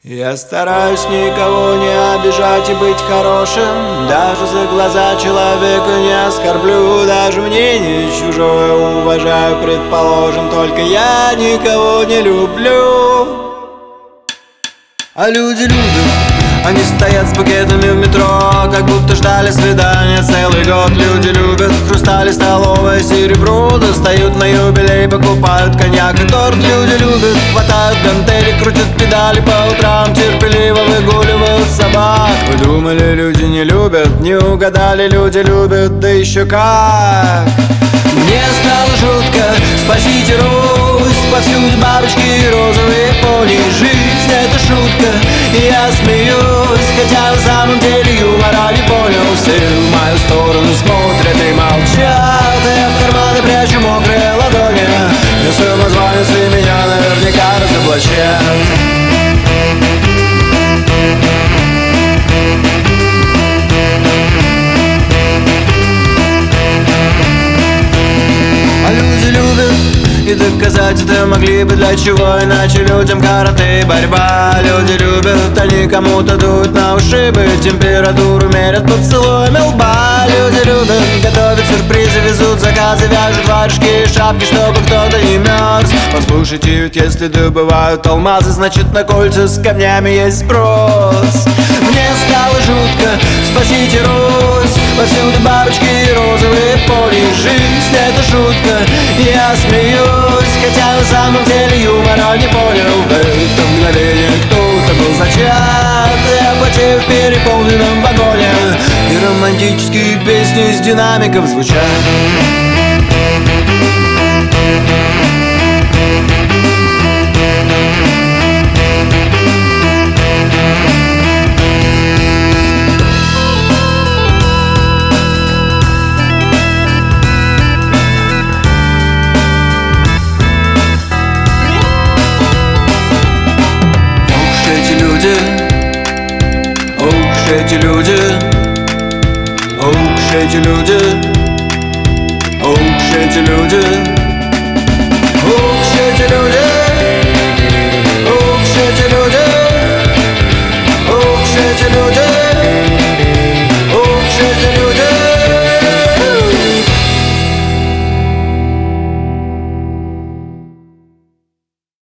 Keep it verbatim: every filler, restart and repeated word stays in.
Я стараюсь никого не обижать и быть хорошим. Даже за глаза человека не оскорблю. Даже мнение чужое уважаю, предположим. Только я никого не люблю. А люди любят, они стоят с букетами в метро, как будто ждали свидания целый год. Люди любят хрустали, столовое серебро, достают на юбилей, покупают коньяк и торт. Люди любят, хватают гантели, крутят педали по утрам, терпеливо выгуливают собак. Вы думали, люди не любят? Не угадали, люди любят, да еще как. Мне стало жутко, спасите Русь, повсюду бабочки и розовые пони. Жизнь — это шутка, и я смеюсь, хотя на самом деле юмора не понял. Все в мою сторону смотрят и молчат, а я в карманы прячу мокрые ладони. И самозванцы меня наверняка разоблачат. И доказать это могли бы, для чего иначе людям карате и борьба. Люди любят, они кому-то дуют на ушибы, температуру мерят поцелуями лба. Люди любят, готовят сюрпризы, везут заказы, вяжут варежки и шапки, чтобы кто-то не мерз. Послушайте, ведь если добывают алмазы, значит на кольца с камнями есть спрос. Мне стало жутко, спасите Русь, повсюду бабочки и розовые пони. Жизнь — это шутка, я смеюсь, хотя на самом деле юмора не понял. В это мгновение кто-то был зачат, я потею в переполненном вагоне, и романтические песни из динамиков звучат. Эти люди, ох, эти люди, ох, эти люди, ох, эти люди, ох, эти люди, ох, эти люди.